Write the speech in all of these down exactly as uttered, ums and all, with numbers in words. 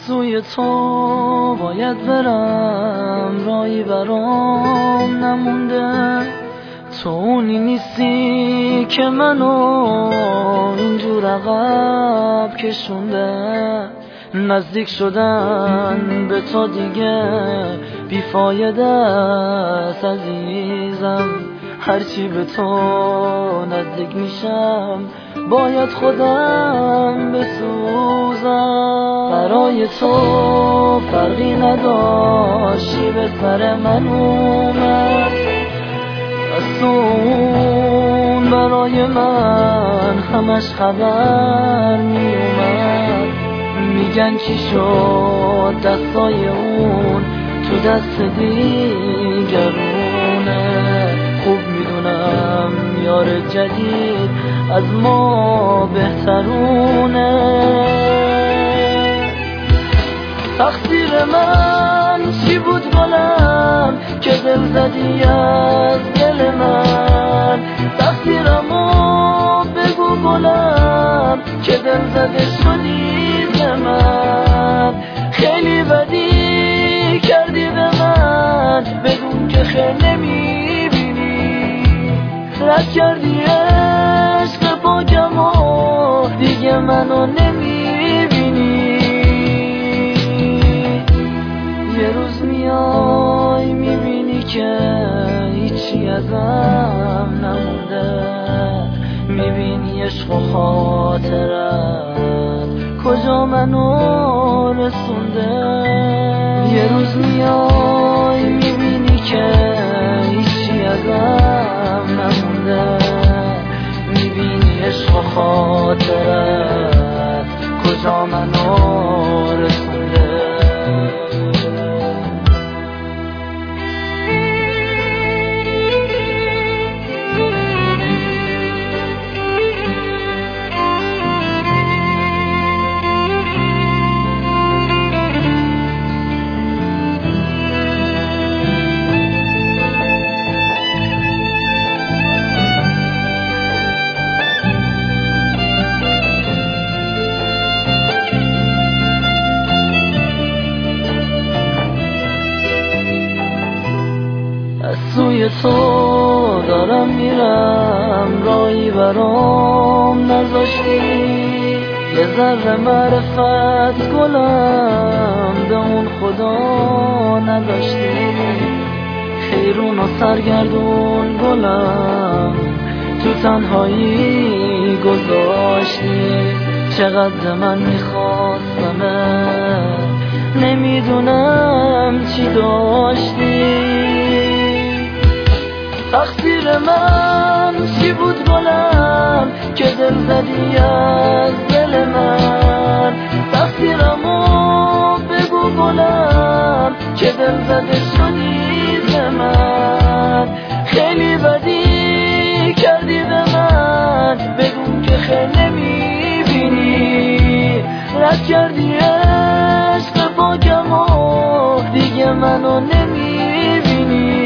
سوی تو باید برم، راهی برام نمونده. تو اونی نیستی که منو اینجور عقب کشونده. نزدیک شدن به تو دیگه بیفایده است عزیزم. هرچی به تو نزدیک میشم باید خودم بسوزم. برای تو فرقی نداشتی به سر من اومد، از تو اون برای من همش خبر میومد. میگن چی شد دستای اون تو دست دیگرونه. خوب میدونم یار جدید از ما بهترونه. تقصیر من چی بود گلم که دل زدی از دل من؟ تقصیرمو بگو گلم که دل زده شدی ز من. خیلی بدی کردی به من بدون که خیلی نمیبینی. رد کردی عشق پاکمو دیگه منو نمیبینی. یه روز میای میبینی که هیچی ازم نمونده. میبینی عشق و خاطرت کجا منو رسونده. یه روز میای میبینی که هیچی ازم نمونده. میبینی عشق و خاطرت کجا منو رسونده. سوی تو دارم میرم، راهی برام نذاشتی. یه ذره معرفت گلم به اون خدا نداشتی. خیرون و سرگردون گلم تو تنهایی گذاشتی. چقدر من میخواستمه نمیدونم چی داشتی. تقصیر من چی بود گلم که دل زدی از دل من؟ تقصیرمو بگو گلم که دل زده شدی ز من. خیلی بدی کردی به من بدون که خیلی نمیبینی. رد کردی عشق پاکمو دیگه منو نمیبینی.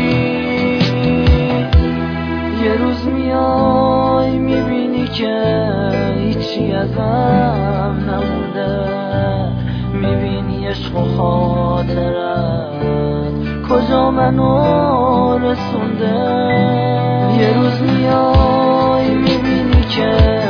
یه روز میای میبینی که هیچی ازم نمونده. میبینی عشق و خاطرت کجا منو رسونده. یه روز میای میبینی که